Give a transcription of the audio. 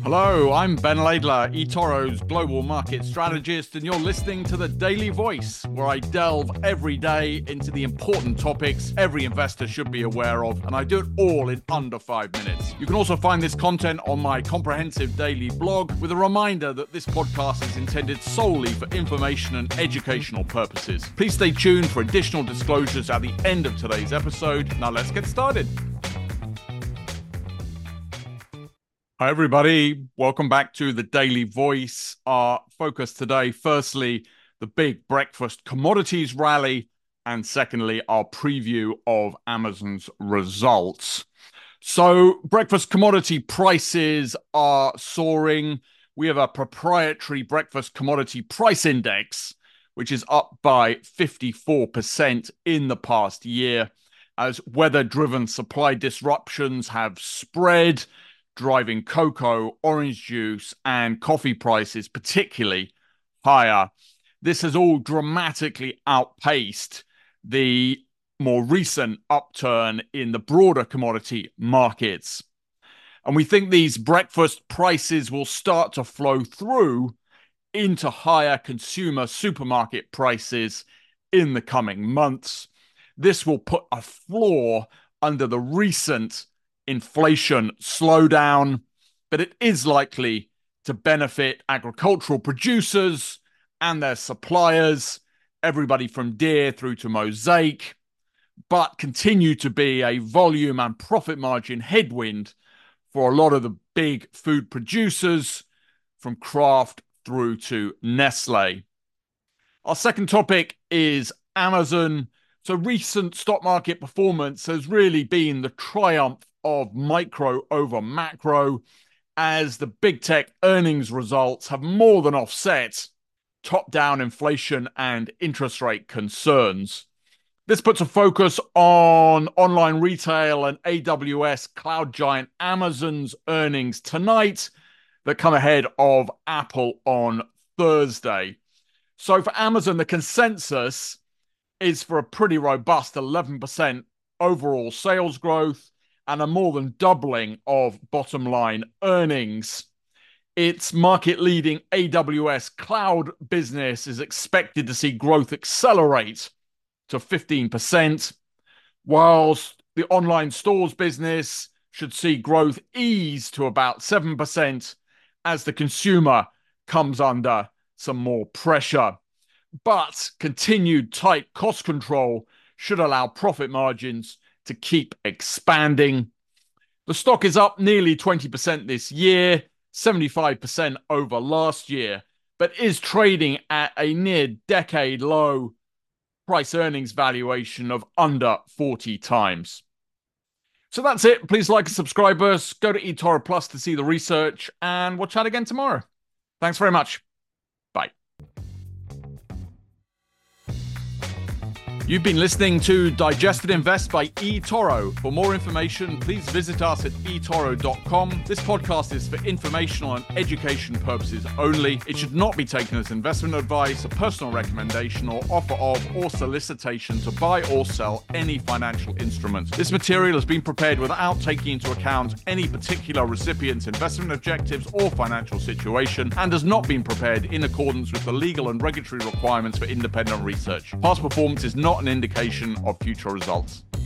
Hello, I'm Ben Laidler, eToro's global market strategist, and you're listening to The Daily Voice, where I delve every day into the important topics every investor should be aware of, and I do it all in under 5 minutes. You can also find this content on my comprehensive daily blog, with a reminder that this podcast is intended solely for information and educational purposes. Please stay tuned for additional disclosures at the end of today's episode. Now let's get started. Hi, everybody. Welcome back to The Daily Voice. Our focus today, firstly, the big breakfast commodities rally, and secondly, our preview of Amazon's results. So breakfast commodity prices are soaring. We have a proprietary breakfast commodity price index, which is up by 54% in the past year, as weather-driven supply disruptions have spread, driving cocoa, orange juice, and coffee prices particularly higher. This has all dramatically outpaced the more recent upturn in the broader commodity markets. And we think these breakfast prices will start to flow through into higher consumer supermarket prices in the coming months. This will put a floor under the recent inflation slowdown, but it is likely to benefit agricultural producers and their suppliers, everybody from Deere through to Mosaic, but continue to be a volume and profit margin headwind for a lot of the big food producers, from Kraft through to Nestle. Our second topic is Amazon. So recent stock market performance has really been the triumph of micro over macro, as the big tech earnings results have more than offset top-down inflation and interest rate concerns. This puts a focus on online retail and AWS cloud giant Amazon's earnings tonight that come ahead of Apple on Thursday. So for Amazon, the consensus is for a pretty robust 11% overall sales growth and a more than doubling of bottom line earnings. Its market-leading AWS cloud business is expected to see growth accelerate to 15%, whilst the online stores business should see growth ease to about 7% as the consumer comes under some more pressure. But continued tight cost control should allow profit margins to keep expanding. The stock is up nearly 20% this year, 75% over last year, but is trading at a near decade low price earnings valuation of under 40 times. So that's it. Please like and subscribe us. Go to eToro Plus to see the research, and we'll chat again tomorrow. Thanks very much. Bye. You've been listening to Digested Invest by eToro. For more information, please visit us at eToro.com. This podcast is for informational and education purposes only. It should not be taken as investment advice, a personal recommendation, or offer of or solicitation to buy or sell any financial instruments. This material has been prepared without taking into account any particular recipient's investment objectives or financial situation, and has not been prepared in accordance with the legal and regulatory requirements for independent research. Past performance is not an indication of future results.